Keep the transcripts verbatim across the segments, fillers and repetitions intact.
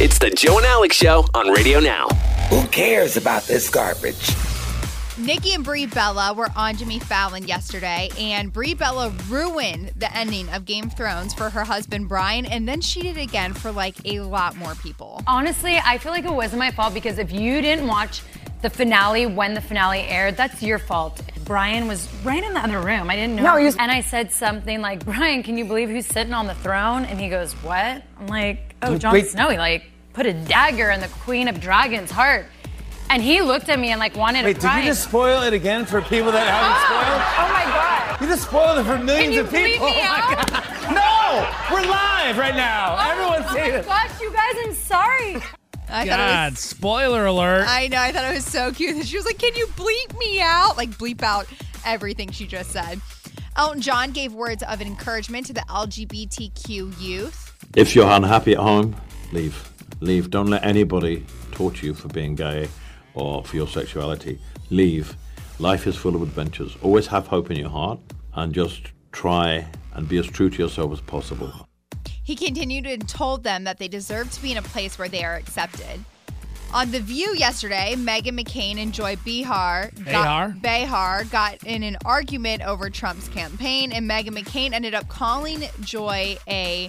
It's the Joe and Alex Show on Radio Now. Who cares about this garbage? Nikki and Brie Bella were on Jimmy Fallon yesterday, and Brie Bella ruined the ending of Game of Thrones for her husband Brian, and then she did it again for like a lot more people. Honestly, I feel like it wasn't my fault, because if you didn't watch the finale when the finale aired, that's your fault. Brian was right in the other room. I didn't know. No, he was- and I said something like, Brian, can you believe who's sitting on the throne? And he goes, what? I'm like, oh, Jon Wait. Snow. He like put a dagger in the Queen of Dragons' heart. And he looked at me and like wanted Wait, to did cry. you just spoil it again for people that haven't spoiled? Oh my God. You just spoiled it for millions Can you of people. bleep me Oh my out? God. No! We're live right now. Everyone's Oh seeing my it. gosh, you guys, I'm sorry. I thought it God, was, spoiler alert. I know, I thought it was so cute that she was like, can you bleep me out? Like, bleep out everything she just said. Elton John gave words of encouragement to the L G B T Q youth. If you're unhappy at home, leave. Leave. Don't let anybody torture you for being gay or for your sexuality. Leave. Life is full of adventures. Always have hope in your heart and just try and be as true to yourself as possible. He continued and told them that they deserve to be in a place where they are accepted. On The View yesterday, Meghan McCain and Joy Behar got, Behar? Behar got in an argument over Trump's campaign, and Meghan McCain ended up calling Joy a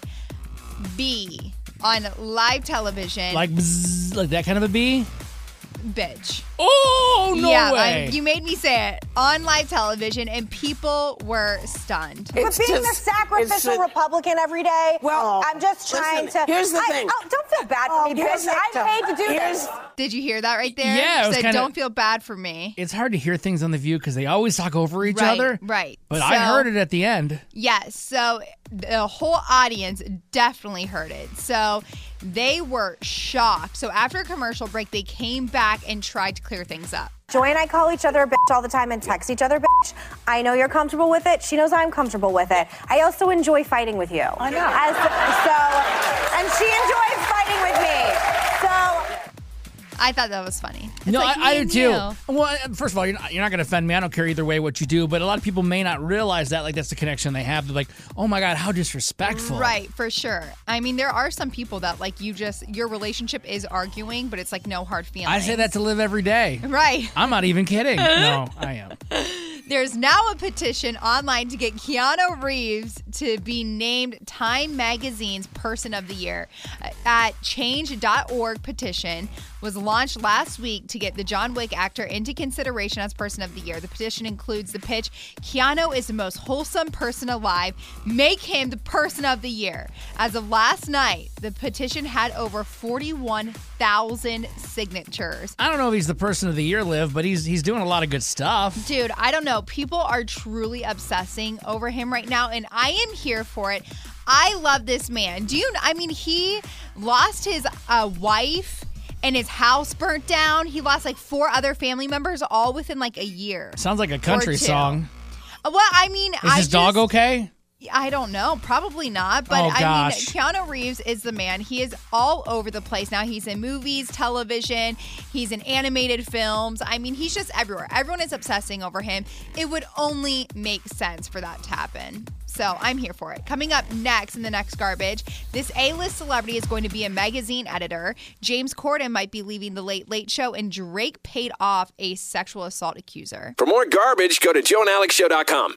B on live television. Like bzzz, like that kind of a bee? Bitch. Oh, no yeah, way. I, you made me say it on live television, and people were stunned. It's But being just- a sacrificial it's a- Republican every day, Well, I'm just trying listen, to. here's the I, thing. Oh, don't feel bad for Oh, me, here's bitch. the- I'm paid to do here's- this. Did you hear that right there? Yeah, it She was said, kinda- don't feel bad for me. It's hard to hear things on The View because they always talk over each right, other. Right. But So- I heard it at the end. Yes. So the whole audience definitely heard it. So they were shocked. So after a commercial break, they came back and tried to clear things up. Joy and I call each other a bitch all the time and text each other bitch. I know you're comfortable with it. She knows I'm comfortable with it. I also enjoy fighting with you. I know. As, so, and she enjoys fighting with me. So. I thought that was funny. It's No, like I, I me do and too. you. Well, first of all, you're not, you're not going to offend me. I don't care either way what you do, but a lot of people may not realize that. Like, that's the connection they have. They're like, oh my God, how disrespectful. Right, for sure. I mean, there are some people that, like, you just, your relationship is arguing, but it's like no hard feelings. I say that to live every day. Right. I'm not even kidding. No, I am. There's now a petition online to get Keanu Reeves to be named Time Magazine's Person of the Year. Uh, At change dot org petition was launched last week to get the John Wick actor into consideration as Person of the Year. The petition includes the pitch, Keanu is the most wholesome person alive. Make him the Person of the Year. As of last night, the petition had over forty-one thousand signatures. I don't know if he's the Person of the Year, Liv, but he's he's doing a lot of good stuff. Dude, I don't know. People are truly obsessing over him right now, and I am here for it. I love this man. Do you, I mean, he lost his uh, wife and his house burnt down. He lost like four other family members all within like a year. Sounds like a country Or two. song. Uh, Well, I mean, Is I his dog just- okay? I don't know. Probably not. But Oh, I gosh. mean, Keanu Reeves is the man. He is all over the place now. He's in movies, television. He's in animated films. I mean, he's just everywhere. Everyone is obsessing over him. It would only make sense for that to happen. So I'm here for it. Coming up next in the next garbage, this A-list celebrity is going to be a magazine editor. James Corden might be leaving the Late Late Show, and Drake paid off a sexual assault accuser. For more garbage, go to joe and alex show dot com.